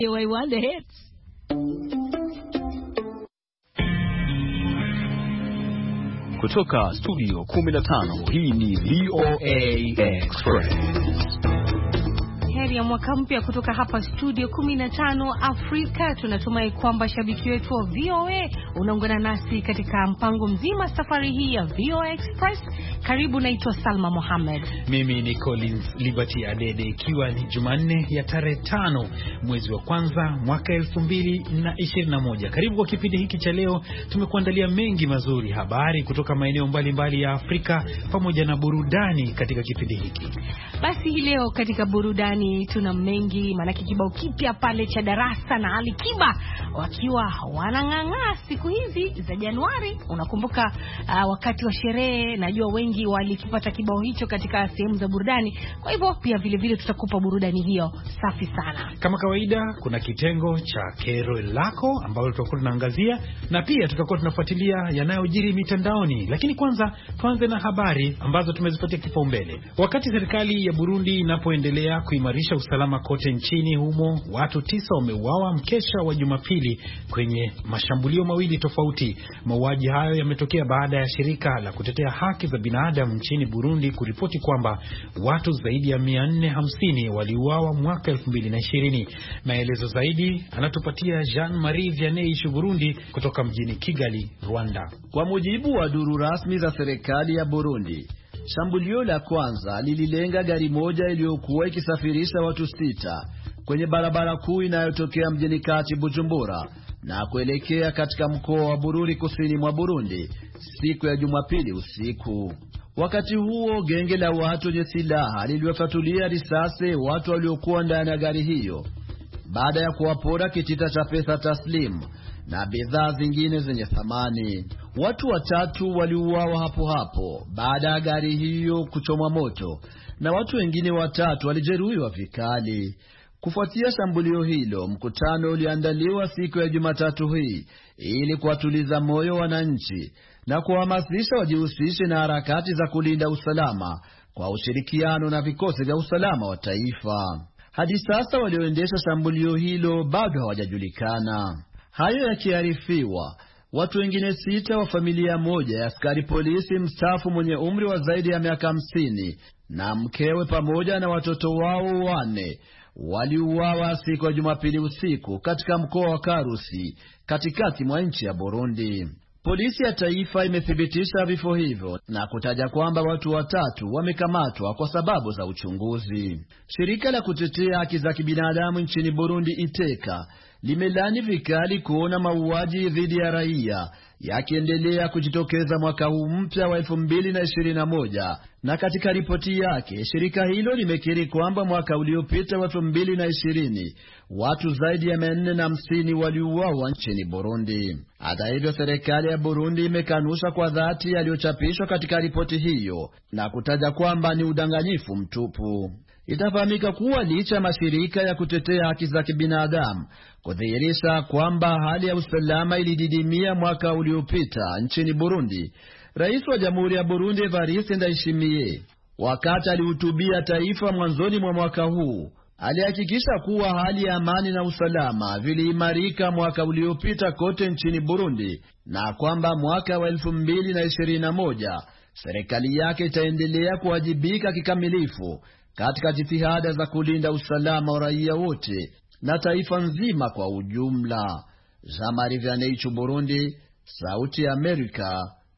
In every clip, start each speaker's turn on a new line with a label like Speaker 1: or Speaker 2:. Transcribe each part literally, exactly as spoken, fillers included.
Speaker 1: V O A One The Hits.
Speaker 2: Kutoka studio kumi na tano, hii ni V O A Express.
Speaker 1: Heri ya mwaka mpya kutoka hapa studio kumi na tano Afrika. Tunatumai kwamba shabiki wetu wa V O A unaungana nasi katika mpango mzima safari hii ya V O A Express. Karibu, naitwa Salma Mohamed.
Speaker 3: Mimi ni Collins Liberty Adede, ikiwa ni Jumanne ya tarehe tano mwezi wa kwanza mwaka elfu mbili na ishirini na moja. Karibu kwa kipindi hiki cha leo. Tumekuandalia mengi mazuri, habari kutoka maeneo mbalimbali ya Afrika pamoja na burudani katika kipindi hiki.
Speaker 1: Basi hii leo katika burudani tuna mengi, maana kibao kipya pale cha Darasa na Ali Kiba wakiwa wanang'ang'aa siku hizi za Januari. Unakumbuka uh, wakati wa sherehe, najua wengi walikipata kibao hicho katika sehemu za burudani. Kwa hivyo pia vile vile tutakupa burudani hiyo safi sana.
Speaker 3: Kama kawaida kuna kitengo cha Kero Lako ambalo tutakuwa tunaangazia, na pia tutakuwa tunafuatilia yanayojiri mitandaoni. Lakini kwanza tuanze na habari ambazo tumezipatia kipaumbele. Wakati serikali ya Burundi inapoendelea kuimarisha usalama kote nchini humo, watu tisa wameuawa mkesha wa Jumapili kwenye mashambulio mawili tofauti. Mauaji hayo yametokea baada ya shirika la kutetea haki za binadamu nchini Burundi kuripoti kwamba watu zaidi ya mia nne hamsini waliuawa mwaka elfu mbili na ishirini. Maelezo zaidi anatupatia Jean-Marie Vianney Burundi kutoka mjini Kigali, Rwanda.
Speaker 4: Kwa mujibu wa duru rasmi za serikali ya Burundi, shambulio la kwanza lililenga gari moja iliyokuwa ikisafirisha watu sita kwenye barabara kuu inayotokea mjini kati Bujumbura na kuelekea katika mkoa wa Bururi kusini mwa Burundi siku ya Jumapili usiku. Wakati huo genge la watu wenye silaha liliwafatulia risasi watu waliokuwa ndani ya gari hiyo baada ya kuwapora kitita cha pesa taslimu na bidhaa zingine zenye thamani. Watu watatu waliuawa hapo hapo baada ya gari hiyo kuchomwa moto, na watu wengine watatu walijeruhiwa vikali. Kufuatia shambulio hilo, mkutano uliandaliwa siku ya Jumatatu hii ili kuwatuliza moyo wananchi na kuhamasisha wajihusishe na harakati za kulinda usalama kwa ushirikiano na vikosi vya usalama wa taifa. Hadi sasa walioendesha shambulio hilo bado hawajajulikana. Hayo yakiarifiwa, watu wengine sita wa familia moja ya askari polisi mstaafu mwenye umri wa zaidi ya miaka hamsini na mkewe pamoja na watoto wao wane waliuawa siku ya Jumapili usiku katika mkoa wa Karusi katikati mwa nchi ya Burundi. Polisi ya taifa imethibitisha vifo hivyo na kutaja kwamba watu watatu wamekamatwa kwa sababu za uchunguzi. Shirika la kutetea haki za kibinadamu nchini Burundi Iteka limelani vikali kuona mauaji dhidi ya raia yakiendelea kujitokeza mwaka huu mpya wa elfu mbili na ishirini na moja, na katika ripoti yake shirika hilo limekiri kwamba mwaka uliopita wa elfu mbili na ishirini watu zaidi ya mia nne hamsini waliuawa nchini Burundi. Hata hivyo, serikali ya Burundi imekanusha kwa dhati yaliyochapishwa katika ripoti hiyo na kutaja kwamba ni udanganyifu mtupu. Itafahamika kuwa licha ya mashirika ya kutetea haki za kibinadamu kudhihirisha kwamba hali ya usalama ilididimia mwaka uliopita nchini Burundi, Rais wa Jamhuri ya Burundi Evariste Ndayishimiye, wakati alihutubia taifa mwanzoni mwa mwaka huu, alihakikisha kuwa hali ya amani na usalama viliimarika mwaka uliopita kote nchini Burundi na kwamba mwaka wa elfu mbili na ishirini na moja serikali yake itaendelea kuwajibika kikamilifu katika jitihada za kulinda usalama wa raia wote na taifa nzima kwa ujumla. Jean-Marie Vianney Burundi, Sauti ya Amerika,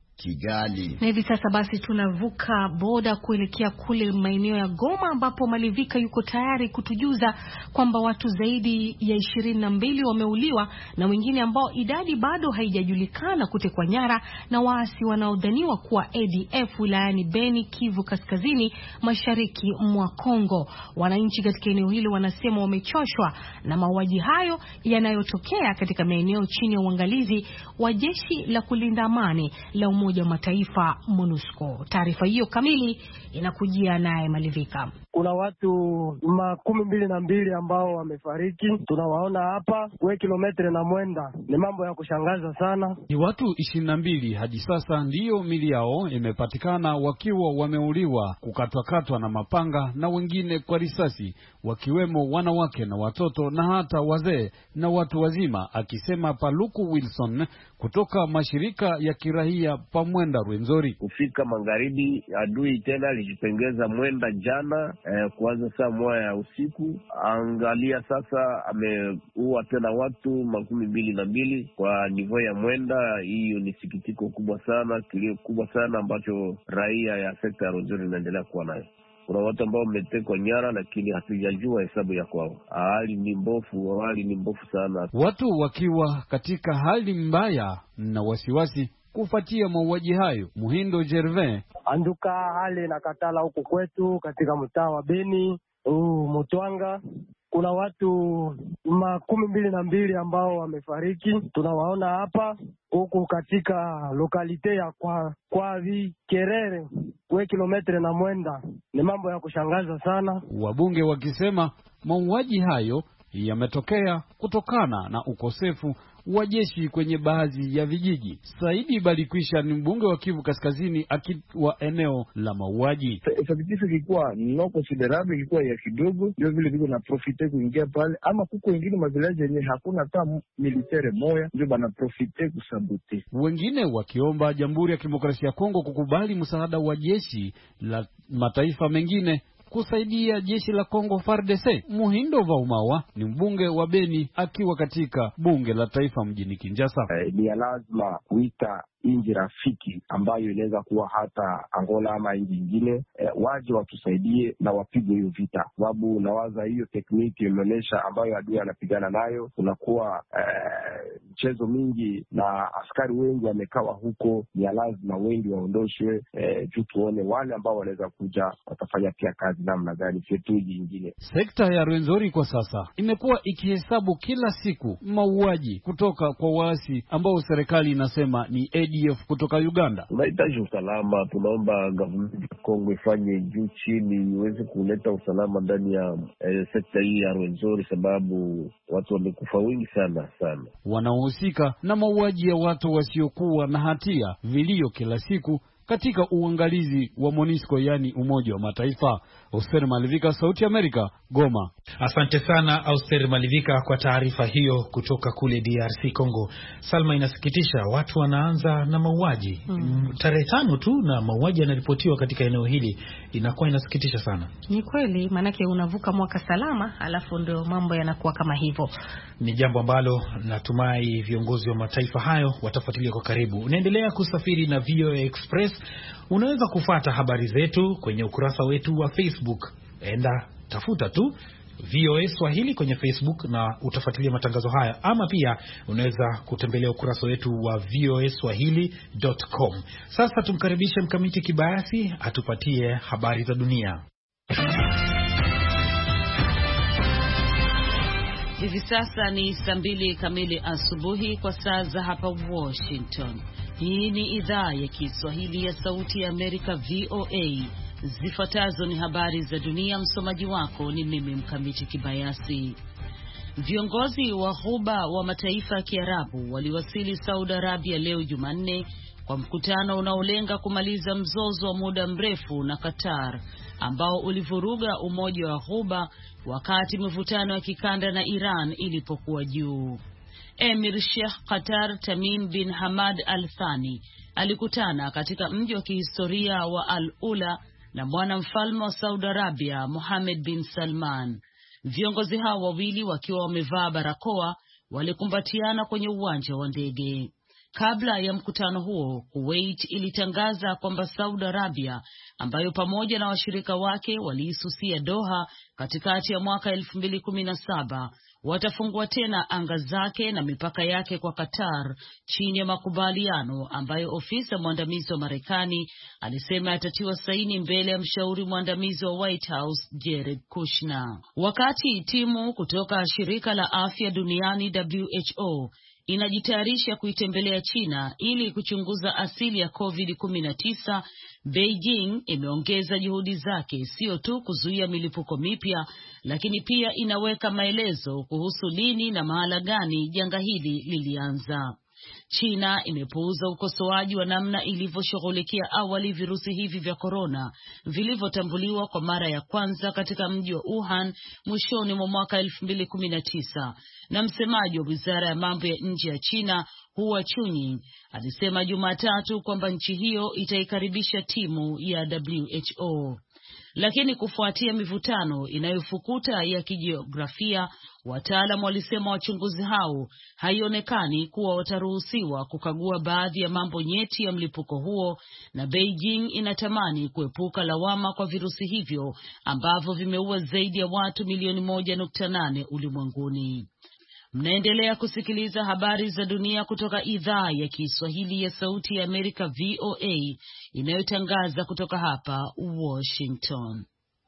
Speaker 4: Kigali.
Speaker 1: Na hivi sasa basi tunavuka boda kuelekea kule maeneo ya Goma, ambapo Malivika yuko tayari kutujuza kwamba watu zaidi ya ishirini na mbili wameuliwa na wengine ambao idadi bado haijajulikana kutekwa nyara na waasi wanaodhaniwa kuwa A D F wilayani Beni, Kivu Kaskazini, mashariki mwa Kongo. Wananchi katika eneo hilo wanasema wamechoshwa na mauaji hayo yanayotokea katika maeneo chini ya uangalizi wa jeshi la kulinda amani la Umoja wa Mataifa MONUSCO. Taarifa hiyo kamili inakujia naye Malivika.
Speaker 5: Kuna watu makumi mbili na mbili ambao wamefariki, tunawaona hapa kwa kilomita na mwenda. Ni mambo ya kushangaza sana.
Speaker 6: Ni watu ishirini na mbili hadi sasa ndiyo mili yao imepatikana wakiwa wameuliwa, kukatwa-katwa na mapanga na wengine kwa risasi, wakiwemo wanawake na watoto na hata wazee na watu wazima, akisema Paluku Wilson kutoka mashirika ya kirahia pa Mwenda Rwenzori.
Speaker 7: Kufika magharibi adui tena alijipengeza Mwenda jana eh, kuanza saa moja ya usiku. Angalia sasa ameua tena watu makumi mbili na mbili kwa nivo ya Mwenda. Hiyo ni sikitiko kubwa sana, kilio kubwa sana ambacho raia ya sekta ya Rwenzori inaendelea kuwa nayo. Kuna watu ambao wametekwa nyara, lakini hatujajua hesabu ya kwao. Hali ni mbovu, hali ni mbovu sana.
Speaker 6: Watu wakiwa katika hali mbaya na wasiwasi kufuatia mauaji hayo. Muhindo Gervin:
Speaker 5: Anduka hali na katala huku kwetu katika mtaa wa Beni, uh, Mutwanga. Kuna watu makumi mbili na mbili ambao wamefariki, tunawaona hapa huku katika lokalite ya kwa kwa Vikerere kwa kilomita na mwenda. Ni mambo ya kushangaza sana.
Speaker 6: Wabunge wakisema mauaji hayo yametokea kutokana na ukosefu wa jeshi kwenye baadhi ya vijiji. Saidi Balikwisha ni mbunge wa Kivu Kaskazini akiwa eneo la mauaji.
Speaker 8: Effective ilikuwa no considerable, ilikuwa ya kidogo, ndio vile vile na profite kuingia pale, ama kuko wengine mavilaje yenye hakuna hata militaire moja ndio bana profite kusabote.
Speaker 6: Wengine wakiomba Jamhuri ya Kidemokrasia ya Kongo kukubali msaada wa jeshi la mataifa mengine kusaidia jeshi la Kongo F A R D C. Muhindo Vaumawa ni mbunge wa Beni akiwa katika bunge la taifa mjini Kinshasa.
Speaker 8: Eh, ni lazima kuita inji rafiki ambayo inaweza kuwa hata Angola ama inji nyingine, eh, waje watusaidie na wapige hiyo vita. Sababu nawaza hiyo tekniki imeonyesha ambayo adui anapigana nayo, kunakuwa eh, mchezo mingi na askari wengi wamekawa huko. Ni lazima wengi waondoshwe, eh, juu tuone wale ambao wanaweza kuja watafanya pia kazi namna gani fetuji nyingine.
Speaker 6: Sekta ya Rwenzori kwa sasa imekuwa ikihesabu kila siku mauaji kutoka kwa waasi ambao serikali inasema ni A D F kutoka Uganda.
Speaker 7: Tunahitaji usalama, tunaomba government ya Kongo ifanye juu chini iweze kuleta usalama ndani ya eh, sekta hii ya Rwenzori, sababu watu wamekufa wengi sana sana.
Speaker 6: Wanaohusika na mauaji ya watu wasiokuwa na hatia vilio kila siku katika uangalizi wa MONUSCO, yani Umoja wa Mataifa. Auster Malivika, Sauti Amerika, Goma.
Speaker 3: Asante sana Auster Malivika kwa taarifa hiyo kutoka kule D R C Congo. Salma, inasikitisha watu wanaanza na mauaji mm. tarehe tano tu na mauaji yanaripotiwa katika eneo hili. Inakuwa inasikitisha sana.
Speaker 1: Ni kweli, manake unavuka mwaka salama alafu ndio mambo yanakuwa kama hivyo.
Speaker 3: Ni jambo ambalo natumai viongozi wa mataifa hayo watafuatilia kwa karibu. Unaendelea kusafiri na V O A Express. Unaweza kufuata habari zetu kwenye ukurasa wetu wa Facebook. Enda tafuta tu V O A Swahili kwenye Facebook na utafuatilia matangazo haya, ama pia unaweza kutembelea ukurasa wetu wa v o a swahili dot com. Sasa tumkaribishe Mkamiti Kibayasi atupatie habari za dunia.
Speaker 9: Hivi sasa ni saa mbili kamili asubuhi kwa saa za hapa Washington. Hii ni idhaa ya Kiswahili ya Sauti ya Amerika, V O A. Zifuatazo ni habari za dunia. Msomaji wako ni mimi Mkamiti Kibayasi. Viongozi wa Ghuba wa mataifa ya Kiarabu waliwasili Saudi Arabia leo Jumanne kwa mkutano unaolenga kumaliza mzozo wa muda mrefu na Qatar ambao ulivuruga umoja wa Ghuba wakati mivutano ya kikanda na Iran ilipokuwa juu. Emir Sheikh Qatar Tamim bin Hamad Al Thani alikutana katika mji wa kihistoria wa Al Ula na mwana mfalme wa Saudi Arabia Mohammed bin Salman. Viongozi hao wawili wakiwa wamevaa barakoa walikumbatiana kwenye uwanja wa ndege. Kabla ya mkutano huo, Kuwait ilitangaza kwamba Saudi Arabia, ambayo pamoja na washirika wake waliisusia Doha katikati ya mwaka elfu mbili kumi na saba, watafungua tena anga zake na mipaka yake kwa Qatar chini ya makubaliano ambayo ofisa mwandamizi wa Marekani alisema atatiwa saini mbele ya mshauri mwandamizi wa White House Jared Kushner. Wakati timu kutoka shirika la afya duniani W H O inajitayarisha kuitembelea China ili kuchunguza asili ya covid kumi na tisa, Beijing imeongeza juhudi zake sio tu kuzuia milipuko mipya, lakini pia inaweka maelezo kuhusu lini na mahala gani janga hili lilianza. China imepuuza ukosoaji wa namna ilivyoshughulikia awali virusi hivi vya korona vilivyotambuliwa kwa mara ya kwanza katika mji wa Wuhan mwishoni mwa mwaka elfu mbili kumi na tisa, na msemaji wa Wizara ya Mambo ya Nje ya China Hua Chunying alisema Jumatatu kwamba nchi hiyo itaikaribisha timu ya W H O. Lakini kufuatia mivutano inayofukuta ya kijiografia, wataalamu walisema wachunguzi hao haionekani kuwa wataruhusiwa kukagua baadhi ya mambo nyeti ya mlipuko huo, na Beijing inatamani kuepuka lawama kwa virusi hivyo ambavyo vimeua zaidi ya watu milioni moja nukta nane ulimwenguni. Mnaendelea kusikiliza habari za dunia kutoka idhaa ya Kiswahili ya Sauti ya Amerika V O A inayotangaza kutoka hapa Washington.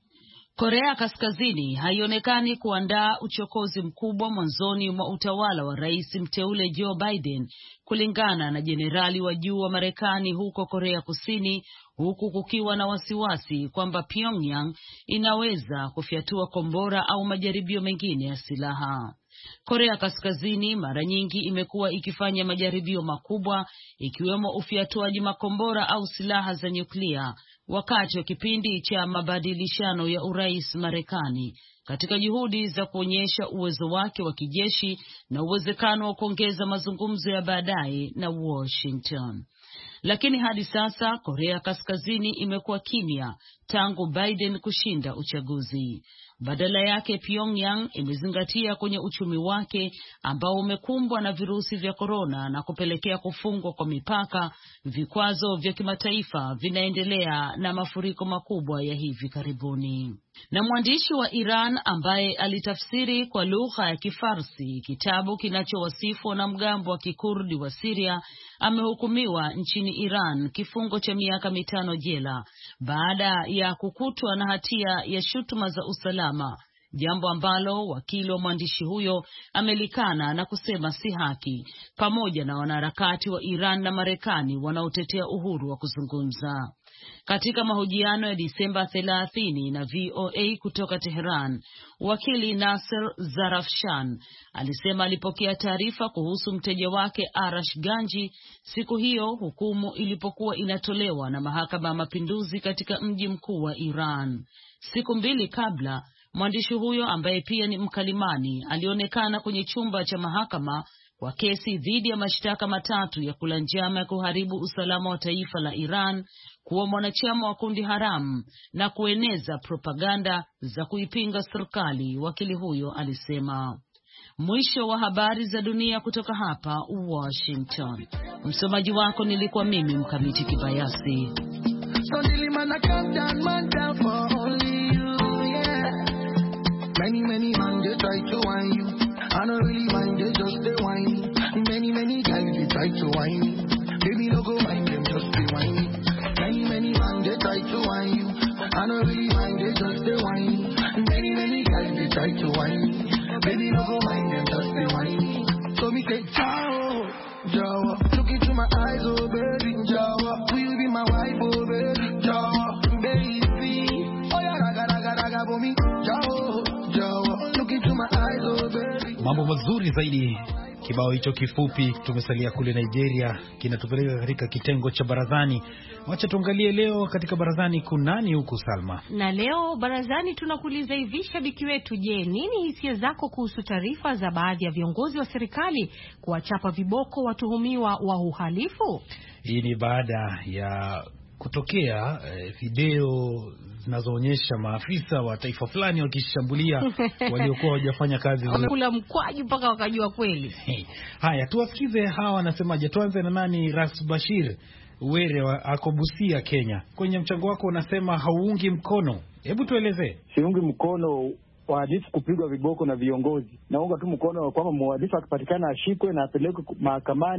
Speaker 9: Korea Kaskazini haionekani kuandaa uchokozi mkubwa mwanzoni mwa utawala wa rais mteule Joe Biden, kulingana na jenerali wa juu wa Marekani huko Korea Kusini, huku kukiwa na wasiwasi kwamba Pyongyang inaweza kufyatua kombora au majaribio mengine ya silaha. Korea Kaskazini mara nyingi imekuwa ikifanya majaribio makubwa, ikiwemo ufyatuaji makombora au silaha za nyuklia wakati wa kipindi cha mabadilishano ya urais Marekani, katika juhudi za kuonyesha uwezo wake wa kijeshi na uwezekano wa kuongeza mazungumzo ya baadaye na Washington. Lakini hadi sasa Korea Kaskazini imekuwa kimya tangu Biden kushinda uchaguzi. Badala yake Pyongyang imezingatia kwenye uchumi wake ambao umekumbwa na virusi vya korona na kupelekea kufungwa kwa mipaka. Vikwazo vya kimataifa vinaendelea na mafuriko makubwa ya hivi karibuni. Na mwandishi wa Iran ambaye alitafsiri kwa lugha ya Kifarsi kitabu kinachowasifu wanamgambo wa Kikurdi wa Syria amehukumiwa nchini Iran kifungo cha miaka mitano jela baada ya kukutwa na hatia ya shutuma za usalama, jambo ambalo wakili wa mwandishi huyo amelikana na kusema si haki, pamoja na wanaharakati wa Iran na Marekani wanaotetea uhuru wa kuzungumza. Katika mahojiano ya Disemba thelathini na V O A kutoka Tehran, wakili Nasser Zarafshan alisema alipokea taarifa kuhusu mteja wake Arash Ganji siku hiyo hukumu ilipokuwa inatolewa na mahakama ya mapinduzi katika mji mkuu wa Iran. Siku mbili kabla, mwandishi huyo ambaye pia ni mkalimani alionekana kwenye chumba cha mahakama kwa kesi dhidi ya mashtaka matatu ya kula njama ya kuharibu usalama wa taifa la Iran, kuwa mwanachama wa kundi haramu na kueneza propaganda za kuipinga serikali, wakili huyo alisema. Mwisho wa habari za dunia kutoka hapa Washington. Msomaji wako nilikuwa mimi Mkamiti Kibayasi.
Speaker 10: Many, many man, they try to whine you. I don't really mind, they just they whine. Many, many guys, they try to whine me. Baby, no go mind them, just they whine me. Many, many man, they try to whine you. I don't really mind, they just they whine. Many, many guys, they try to whine me. Baby, no go mind them, just they whine me. So me say, ciao, Jawa. Look into my eyes, oh baby, Jawa. Will you be my wife, oh baby, Jawa, baby. Oh yeah, raga, raga, raga, for me, Jawa.
Speaker 3: Mambo mazuri zaidi. Kibao hicho kifupi. Tumesalia kule Nigeria, kinatupeleka katika kitengo cha barazani. Wacha tuangalie leo katika barazani kunani huku, Salma.
Speaker 1: Na leo barazani tunakuuliza hivi, shabiki wetu, je, nini hisia zako kuhusu taarifa za baadhi ya viongozi wa serikali kuwachapa viboko watuhumiwa wa uhalifu?
Speaker 3: Hii ni baada ya kutokea eh, video zinazoonyesha maafisa wa taifa fulani wakishambulia waliokuwa hawajafanya kazi.
Speaker 1: Wamekula mkwaju mpaka wakajua kweli.
Speaker 3: Haya, tuwasikize hawa wanasemaje. Tuanze na nani? Ras Bashir Were wa Akobusia, Kenya. Kwenye mchango wako unasema hauungi mkono. Hebu tuelezee.
Speaker 11: Siungi mkono wahalifu kupigwa viboko na viongozi. Naunga tu mkono kwamba mhalifu akipatikana ashikwe na apelekwe mahakamani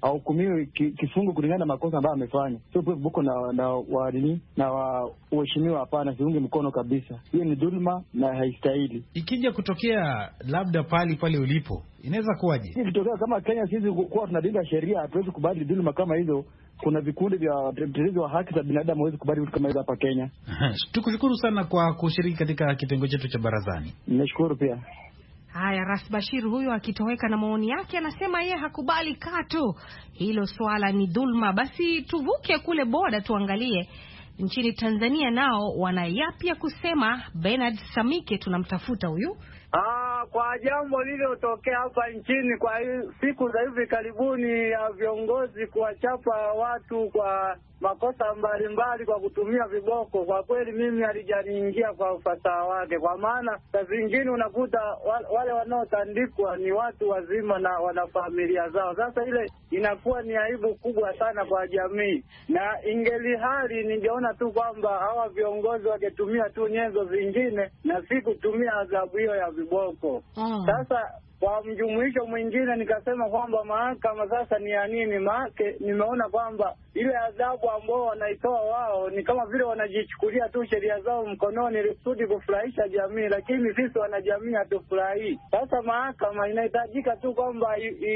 Speaker 11: ahukumiwe kifungo kulingana na makosa ambayo amefanya. Sio pewe viboko na na wa nini na waheshimiwa, hapana, siunge mkono kabisa. Hiyo ni dhulma na haistahili.
Speaker 3: Ikija kutokea labda pali pale ulipo, inaweza kuwaje?
Speaker 11: Ikitokea kama Kenya sisi kwa tunadinda sheria, hatuwezi kubadili dhulma kama hizo. Kuna vikundi vya watetezi wa haki za binadamu hawezi kubadili kama hizo hapa Kenya.
Speaker 3: Tukushukuru sana kwa kushiriki katika kitengo chetu cha barazani.
Speaker 11: Nashukuru pia.
Speaker 1: Haya, Ras Bashir huyo akitoweka na maoni yake, anasema yeye hakubali katu hilo swala, ni dhulma. Basi tuvuke kule boda tuangalie nchini Tanzania nao wana yapi ya kusema. Bernard Samike tunamtafuta huyu.
Speaker 12: Ah, kwa jambo lililotokea hapa nchini kwa siku za hivi karibuni ya viongozi kuwachapa watu kwa makosa mbalimbali kwa kutumia viboko, kwa kweli mimi halijaniingia kwa ufasaha wake, kwa maana saa zingine unakuta wale wanaotandikwa ni watu wazima na wana familia zao. Sasa ile inakuwa ni aibu kubwa sana kwa jamii, na ingeli hali ningeona tu kwamba hawa viongozi wangetumia tu nyenzo zingine na si kutumia adhabu hiyo ya viboko. Mm. Sasa kwa mjumuisho mwingine nikasema kwamba mahakama sasa ni ya nini? Maake nimeona kwamba ile adhabu ambao wanaitoa wao ni kama vile wanajichukulia tu sheria zao mkononi ili kusudi kufurahisha jamii, lakini sisi wanajamii hatufurahii. Sasa mahakama inahitajika tu kwamba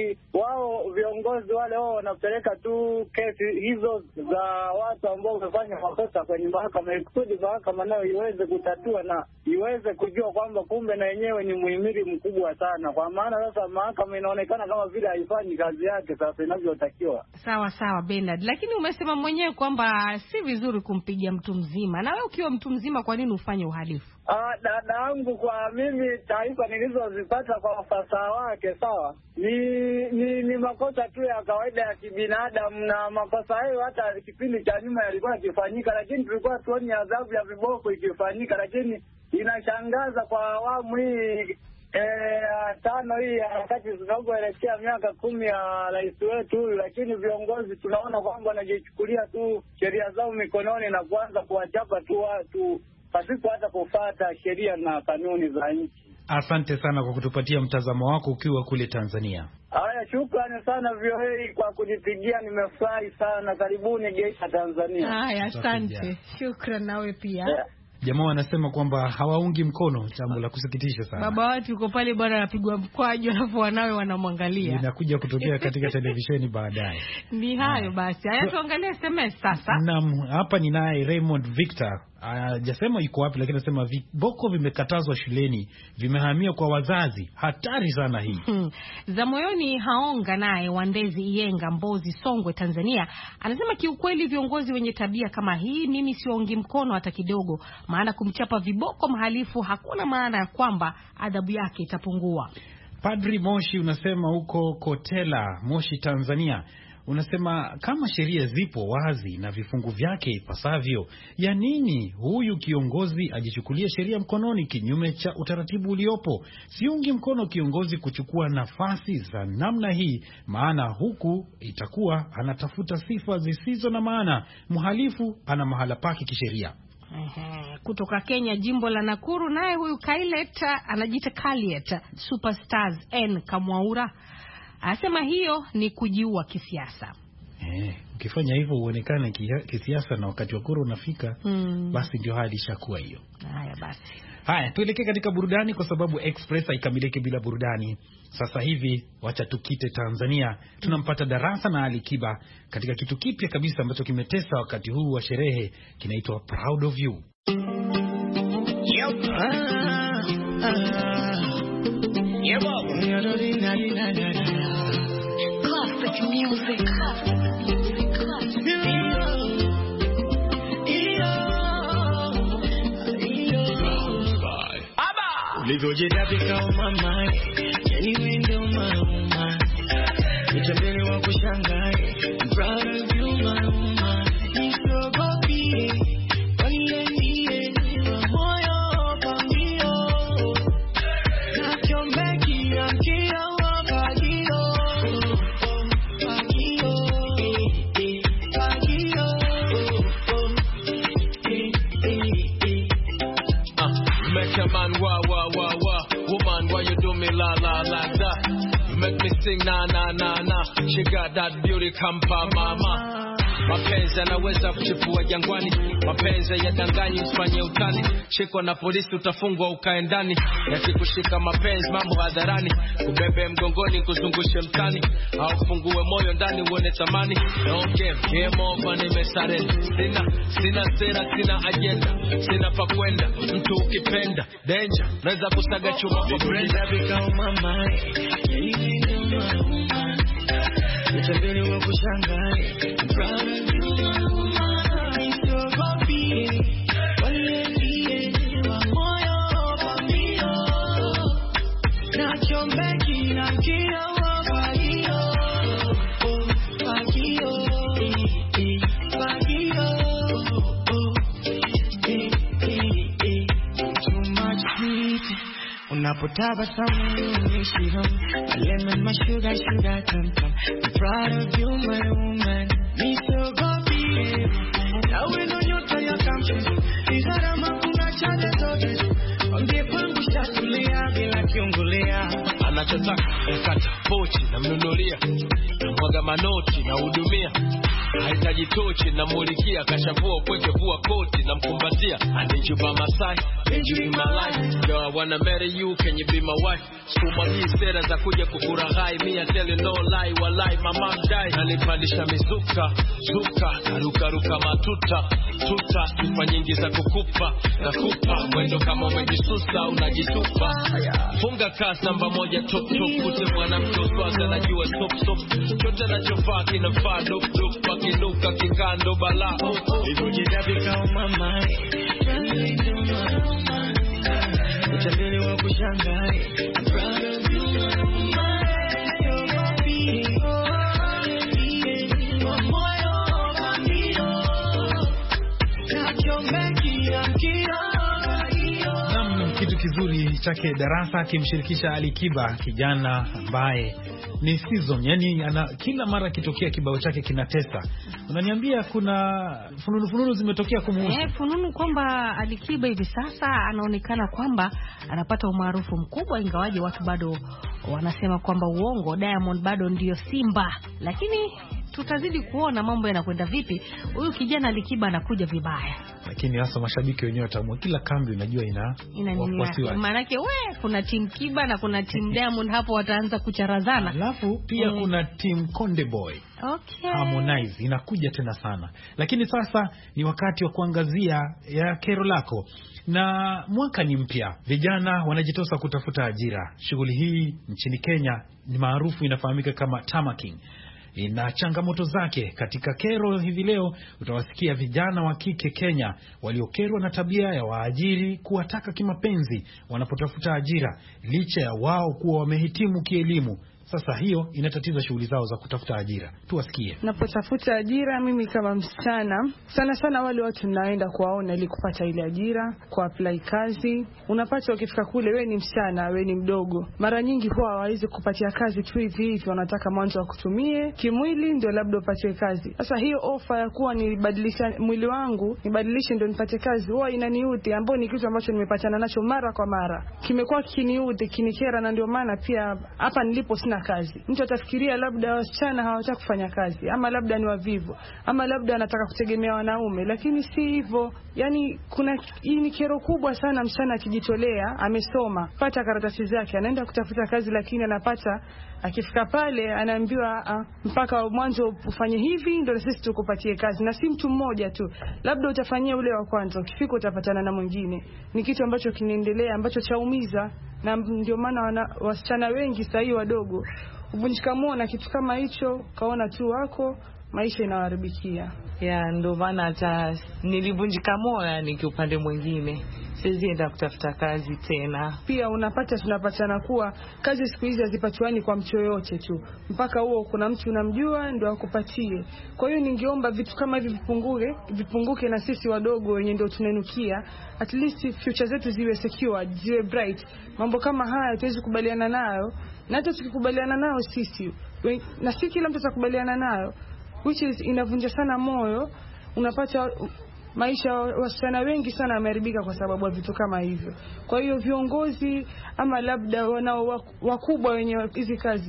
Speaker 12: wao viongozi wale wao wanapeleka tu kesi hizo za watu ambao wamefanya makosa kwenye mahakama ili kusudi mahakama nayo iweze kutatua na iweze kujua kwamba kumbe na yenyewe ni muhimili mkubwa sana. Kwa maana sasa mahakama inaonekana kama vile haifanyi kazi yake sasa inavyotakiwa.
Speaker 1: Sawa sawa Bernard, lakini umesema mwenyewe kwamba si vizuri kumpiga mtu mzima. Na wewe ukiwa mtu mzima kwa nini ufanye uhalifu?
Speaker 12: Ah, dada yangu, kwa mimi taarifa nilizozipata kwa ufasaha wake sawa, ni ni ni makosa tu ya kawaida ya kibinadamu, na makosa hayo hata kipindi cha nyuma yalikuwa yakifanyika, lakini tulikuwa tuone adhabu ya viboko ikifanyika. Lakini inashangaza kwa awamu hii Eh, tano hii wakati tunapoelekea miaka kumi ya rais wetu huyu, lakini viongozi tunaona kwamba wanajichukulia tu sheria zao mikononi na kuanza kuwachapa tu watu pasipo hata kufuata sheria na kanuni za nchi.
Speaker 3: Asante sana kwa kutupatia mtazamo wako ukiwa kule Tanzania.
Speaker 12: Haya, shukrani sana V O A kwa kunipigia, nimefurahi sana. Karibuni Geita, Tanzania.
Speaker 1: Haya, asante. Shukrani nawe pia. Yeah.
Speaker 3: Jamaa wanasema kwamba hawaungi mkono, jambo la kusikitisha sana.
Speaker 1: Baba watu yuko pale bwana anapigwa mkwaju alafu wanawe wanamwangalia.
Speaker 3: Inakuja kutokea katika televisheni baadaye.
Speaker 1: Ni hayo basi. Haya, tuangalie S M S sasa.
Speaker 3: Naam, hapa ni naye Raymond Victor. Hajasema yuko wapi, lakini anasema viboko vimekatazwa shuleni, vimehamia kwa wazazi. Hatari sana hii.
Speaker 1: Hmm. Za moyoni Haonga naye Wandezi Iyenga, Mbozi, Songwe, Tanzania, anasema kiukweli viongozi wenye tabia kama hii mimi siwaungi mkono hata kidogo, maana kumchapa viboko mhalifu hakuna maana ya kwamba adhabu yake itapungua.
Speaker 3: Padri Moshi unasema huko Kotela, Moshi, Tanzania, unasema kama sheria zipo wazi na vifungu vyake ipasavyo, ya nini huyu kiongozi ajichukulia sheria mkononi kinyume cha utaratibu uliopo? Siungi mkono kiongozi kuchukua nafasi za namna hii, maana huku itakuwa anatafuta sifa zisizo na maana. Mhalifu ana mahala pake kisheria.
Speaker 1: Ehe, kutoka Kenya, jimbo la Nakuru, naye huyu Kailet anajiita Kaliet Superstars N Kamwaura anasema hiyo ni kujiua kisiasa.
Speaker 3: Eh, ukifanya hivyo uonekane kisiasa na wakati wa kura unafika, mm. basi ndio hali ishakuwa hiyo.
Speaker 1: Haya basi.
Speaker 3: Haya, tuelekee katika burudani kwa sababu Express haikamiliki bila burudani. Sasa hivi wacha tukite Tanzania. Tunampata Darasa na Ali Kiba katika kitu kipya kabisa ambacho kimetesa wakati huu wa sherehe, kinaitwa Proud of You. Yep. Ah, ah. Yeah, Bob. Classic music.
Speaker 13: Ulivyojidabika umama, yani wendo mama, nitembele wa kushangae. I'm proud of you mama, nisogopie wale niye moyo pambio, nachombeki amkia wapagio pagio pagio uh, make a man wa wa wa wa woman, why you do me la la like that? Make me
Speaker 14: sing na na na na. She got that beauty kampa mama. Mapenzi yanaweza kuchipua jangwani, mapenzi yadanganyi usifanye utani. Shikwa na polisi utafungwa ukae ndani, yakikushika mapenzi mambo hadharani. Kubebe mgongoni kuzungushe mtani, au fungue moyo ndani uone tamani. No game, game over nimesarenda. Sina, sina sera, sina agenda, sina pa kwenda. Mtu ukipenda, danger, naweza kusaga chuma kwa brenda.
Speaker 13: Become my mind, nitambele wa kushangae. I'm proud of you, woman. So happy, waliendie wa moyo pambio. Nachombeki na mkio wa fagio, fagio, fagio. Too much sweet. Unapotabasamu nishiram, lemon my sugar sugar come come. I'm proud of you my woman. Me so happy. Nawe ndo nyota ya kambi. Izara makuna chande zote. Ambie pangu shatulia bila kiungulea.
Speaker 14: Anachotaka nakata pochi na mnunulia, na mwaga manoti na hudumia. Haitaji tochi na mulikia, kashavua kweke vua koti na mkumbatia. I need you by my side, need you in my life. Girl, I wanna marry you, can you be my wife? Suma hii sera za kuja kukuraghai, me I tell you no lie, walai mama die. Nalipandisha mizuka, zuka, naruka ruka matuta, tuta, tupa nyingi za kukupa, nakupa, mwendo kama umejisusa, unajitupa. Funga kasi namba moja top top, kute mwana mtoswaza najua stop stop. Chote nachofaa kinafaa dop dop, pakinuka kikando bala.
Speaker 13: Nitujida become my mind, nitambele wa kushangae. I'm proud of you, woman. So happy, wa moyo pambio. Nachombeki na mkio.
Speaker 3: Naam, kitu kizuri chake Darasa akimshirikisha Ali Kiba, kijana ambaye ni season, yani ana kila mara kitokea kibao chake kinatesa. Unaniambia kuna fununu fununu zimetokea kumuhusu?
Speaker 1: Eh, fununu kwamba Ali Kiba hivi sasa anaonekana kwamba anapata umaarufu mkubwa, ingawaje watu bado wanasema kwamba uongo, Diamond bado ndio Simba. Lakini tutazidi kuona mambo yanakwenda vipi. Huyu kijana Ali Kiba anakuja vibaya.
Speaker 3: Lakini hasa mashabiki wenyewe watamua, kila kambi unajua ina
Speaker 1: ina nini yake. Maana yake we kuna team Kiba na kuna team Diamond, hapo wataanza kucharazana.
Speaker 3: Alafu pia mm. kuna team Konde Boy.
Speaker 1: Okay.
Speaker 3: Harmonize inakuja tena sana. Lakini sasa ni wakati wa kuangazia ya kero lako. Na mwaka ni mpya, vijana wanajitosa kutafuta ajira. Shughuli hii nchini Kenya ni maarufu, inafahamika kama tamaking. Ina changamoto zake. Katika kero hivi leo utawasikia vijana wa kike Kenya waliokerwa na tabia ya waajiri kuwataka kimapenzi wanapotafuta ajira, licha ya wao kuwa wamehitimu kielimu. Sasa hiyo inatatiza shughuli zao za kutafuta ajira. Tuwasikie.
Speaker 15: Napotafuta ajira mimi kama msichana, sana sana wale watu naenda kuwaona ili kupata ile ajira, kwa apply kazi. Unapata ukifika kule wewe ni msichana, wewe ni mdogo. Mara nyingi huwa hawawezi kupatia kazi tu hivi hivi, wanataka mwanzo wakutumie kimwili ndio labda upate kazi. Sasa hiyo ofa ya kuwa nibadilisha mwili wangu, nibadilishe ndio nipate kazi, huwa inaniudhi, ambao ni kitu ambacho nimepatana nacho mara kwa mara. Kimekuwa kiniudhi, kinikera, na ndio maana pia hapa nilipo sina kazi. Mtu atafikiria labda wasichana hawataka kufanya kazi, ama labda ni wavivu, ama labda anataka kutegemea wanaume, lakini si hivyo. Yani kuna hii ni kero kubwa sana. Msichana akijitolea, amesoma, pata karatasi zake, anaenda kutafuta kazi, lakini anapata, akifika pale anaambiwa ah, mpaka mwanzo ufanye hivi ndio sisi tukupatie kazi. Na si mtu mmoja tu, labda utafanyia ule wa kwanza, ukifika utapatana na mwingine. Ni kitu ambacho kinaendelea, ambacho chaumiza, na ndio maana wasichana wengi sasa hivi wadogo uvunjika moyo na kitu kama hicho, kaona tu wako maisha inawaharibikia.
Speaker 16: Ya ndio maana hata nilivunjika moyo ni kiupande mwingine, siwezi enda kutafuta kazi tena.
Speaker 15: Pia unapata tunapatana kuwa kazi siku hizi hazipatiwani kwa mtu yoyote tu, mpaka huo kuna mtu unamjua ndio akupatie. Kwa hiyo ningeomba vitu kama hivi vipunguke, vipunguke, na sisi wadogo wenye ndio tunanukia, at least future zetu ziwe secure, ziwe bright. Mambo kama haya tuwezi kubaliana nayo, na hata tukikubaliana nayo sisi, na si kila mtu atakubaliana nayo, which is inavunja sana moyo. Unapata maisha wasichana wengi sana yameharibika kwa sababu ya vitu kama hivyo. Kwa hiyo viongozi ama labda wanao wakubwa wenye hizi kazi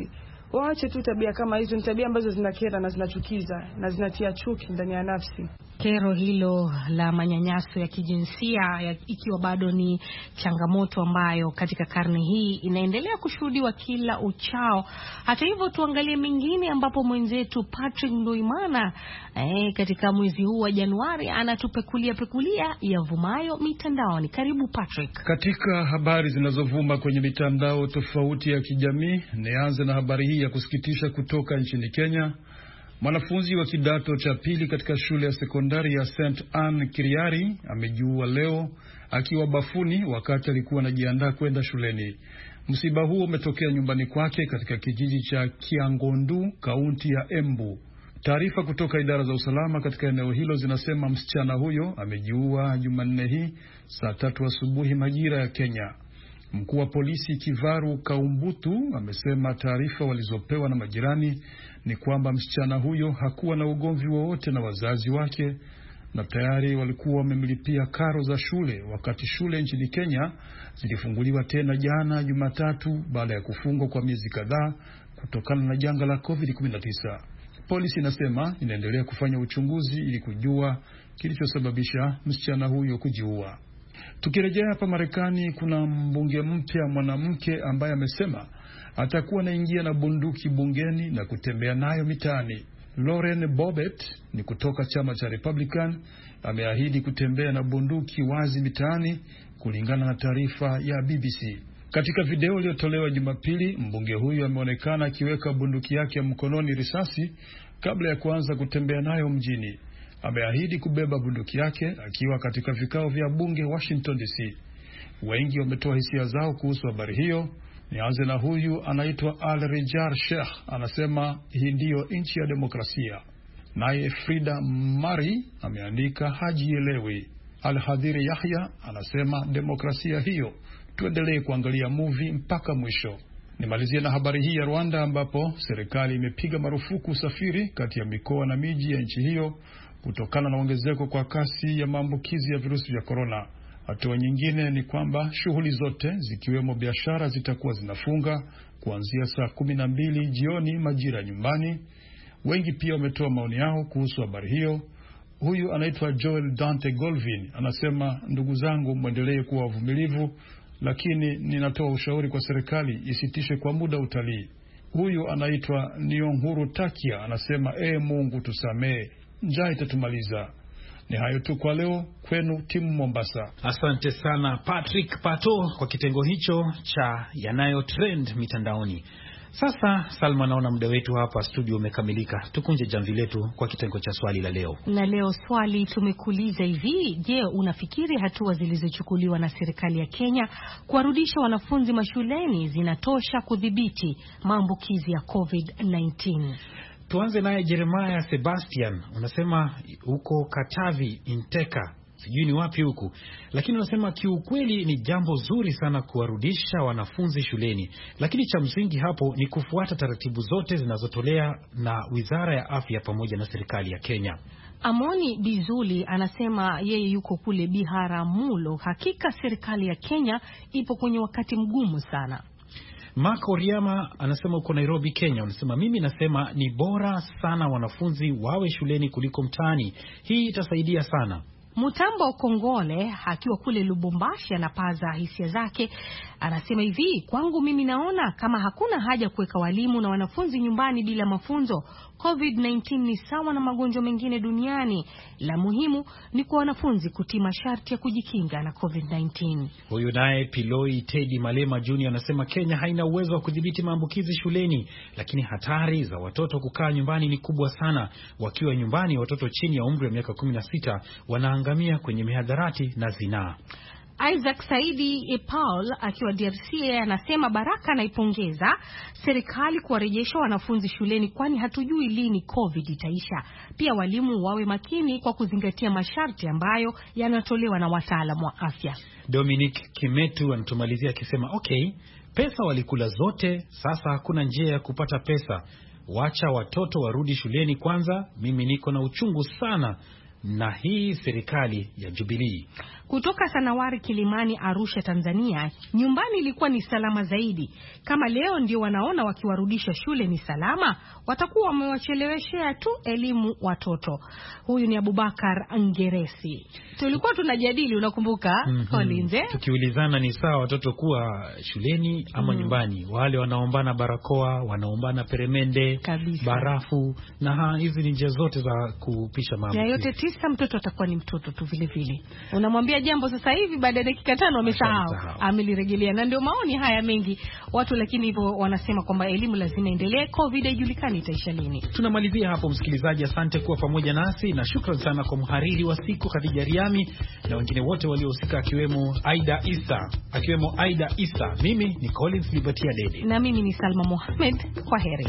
Speaker 15: waache tu tabia kama hizo. Ni tabia ambazo zinakera na zinachukiza na zinatia chuki ndani ya nafsi.
Speaker 1: Kero hilo la manyanyaso ya kijinsia ya, ikiwa bado ni changamoto ambayo katika karne hii inaendelea kushuhudiwa kila uchao. Hata hivyo, tuangalie mengine ambapo mwenzetu Patrick Nduimana eh, katika mwezi huu wa Januari anatupekulia pekulia yavumayo mitandaoni. Karibu Patrick.
Speaker 17: Katika habari zinazovuma kwenye mitandao tofauti ya kijamii, nianze na habari hii ya kusikitisha kutoka nchini Kenya. Mwanafunzi wa kidato cha pili katika shule ya sekondari ya Saint Anne Kiriari amejiua leo akiwa bafuni wakati alikuwa anajiandaa kwenda shuleni. Msiba huo umetokea nyumbani kwake katika kijiji cha Kiangondu, kaunti ya Embu. Taarifa kutoka idara za usalama katika eneo hilo zinasema msichana huyo amejiua Jumanne hii saa tatu asubuhi majira ya Kenya. Mkuu wa polisi Kivaru Kaumbutu amesema taarifa walizopewa na majirani ni kwamba msichana huyo hakuwa na ugomvi wowote na wazazi wake na tayari walikuwa wamemlipia karo za shule wakati shule nchini Kenya zilifunguliwa tena jana Jumatatu baada ya kufungwa kwa miezi kadhaa kutokana na janga la covid kumi na tisa. Polisi inasema inaendelea kufanya uchunguzi ili kujua kilichosababisha msichana huyo kujiua. Tukirejea hapa Marekani, kuna mbunge mpya mwanamke ambaye amesema atakuwa anaingia na bunduki bungeni na kutembea nayo mitaani. Lauren Bobet ni kutoka chama cha Republican, ameahidi kutembea na bunduki wazi mitaani kulingana na taarifa ya B B C. Katika video iliyotolewa Jumapili, mbunge huyu ameonekana akiweka bunduki yake mkononi risasi kabla ya kuanza kutembea nayo mjini. Ameahidi kubeba bunduki yake akiwa katika vikao vya bunge Washington D C. Wengi wametoa hisia zao kuhusu habari hiyo. Nianze na huyu anaitwa Al-Rejar Sheikh, anasema hii ndiyo nchi ya demokrasia. Naye Frida Mari ameandika hajielewi. Al-Hadiri Yahya anasema demokrasia hiyo, tuendelee kuangalia movie mpaka mwisho. Nimalizie na habari hii ya Rwanda ambapo serikali imepiga marufuku usafiri kati ya mikoa na miji ya nchi hiyo kutokana na ongezeko kwa kasi ya maambukizi ya virusi vya corona. Hatua nyingine ni kwamba shughuli zote zikiwemo biashara zitakuwa zinafunga kuanzia saa kumi na mbili jioni majira nyumbani. Wengi pia wametoa maoni yao kuhusu habari hiyo. Huyu anaitwa Joel Dante Golvin anasema, ndugu zangu, muendelee kuwa wavumilivu, lakini ninatoa ushauri kwa serikali isitishe kwa muda utalii. Huyu anaitwa Nionhuru Takia anasema, ee Mungu tusamee, njaa itatumaliza. Ni hayo tu kwa leo, kwenu timu Mombasa.
Speaker 3: Asante sana Patrick Pato kwa kitengo hicho cha yanayo trend mitandaoni. Sasa Salma, naona muda wetu hapa studio umekamilika. Tukunje jamvi letu kwa kitengo cha swali la leo.
Speaker 1: Na leo swali tumekuuliza hivi: je, unafikiri hatua zilizochukuliwa na serikali ya Kenya kuwarudisha wanafunzi mashuleni zinatosha kudhibiti maambukizi ya covid kumi na tisa?
Speaker 3: Tuanze naye Jeremiah Sebastian, unasema huko Katavi Inteka, sijui ni wapi huku, lakini unasema kiukweli ni jambo zuri sana kuwarudisha wanafunzi shuleni, lakini cha msingi hapo ni kufuata taratibu zote zinazotolea na Wizara ya Afya pamoja na serikali ya Kenya.
Speaker 1: Amoni Bizuli anasema yeye yuko kule Biharamulo, hakika serikali ya Kenya ipo kwenye wakati mgumu sana.
Speaker 3: Mark Oriama anasema uko Nairobi, Kenya, unasema mimi nasema ni bora sana wanafunzi wawe shuleni kuliko mtaani. Hii itasaidia sana.
Speaker 1: Mutambo Kongole akiwa kule Lubumbashi anapaza hisia zake, anasema hivi: kwangu mimi naona kama hakuna haja kuweka walimu na wanafunzi nyumbani bila mafunzo. covid kumi na tisa ni sawa na magonjwa mengine duniani. La muhimu ni kwa wanafunzi kutii masharti ya kujikinga na covid kumi na tisa.
Speaker 3: Huyu naye Piloi Teddy Malema Junior anasema Kenya haina uwezo wa kudhibiti maambukizi shuleni, lakini hatari za watoto kukaa nyumbani ni kubwa sana. Wakiwa nyumbani, watoto chini ya umri wa miaka kumi na sita wanaangamia kwenye mihadharati na zinaa.
Speaker 1: Isaac Saidi Paul akiwa D R C anasema Baraka anaipongeza serikali kuwarejesha wanafunzi shuleni, kwani hatujui lini covid itaisha. Pia walimu wawe makini kwa kuzingatia masharti ambayo yanatolewa na wataalamu wa afya.
Speaker 3: Dominic Kimetu anatumalizia akisema okay, pesa walikula zote, sasa hakuna njia ya kupata pesa. Wacha watoto warudi shuleni kwanza. Mimi niko na uchungu sana na hii serikali ya Jubilee.
Speaker 1: Kutoka Sanawari Kilimani, Arusha, Tanzania, nyumbani ilikuwa ni salama zaidi. Kama leo ndio wanaona wakiwarudisha shule ni salama, watakuwa wamewacheleweshea tu elimu watoto. Huyu ni Abubakar Ngeresi. Tulikuwa tunajadili, unakumbuka? Mm -hmm. Kolinze,
Speaker 3: tukiulizana ni sawa watoto kuwa shuleni ama mm. nyumbani. Wale wanaombana barakoa, wanaombana peremende, kabisa, barafu, na hizi ni njia zote za kupisha mambo.
Speaker 1: Ya yote tisa mtoto atakuwa ni mtoto tu vile vile. Unamwambia jambo sasa hivi, baada ya dakika tano amesahau, amelirejelea. Na ndio maoni haya mengi watu, lakini hivyo wanasema kwamba elimu lazima endelee, Covid haijulikani itaisha lini.
Speaker 3: Tunamalizia hapo msikilizaji, asante kuwa pamoja nasi na shukrani sana kwa mhariri wa siku Khadija Riami na wengine wote waliohusika akiwemo Aida Isa, akiwemo Aida Isa. Mimi ni Collins Liberty Adede.
Speaker 1: Na mimi ni Salma Mohamed. Kwaheri.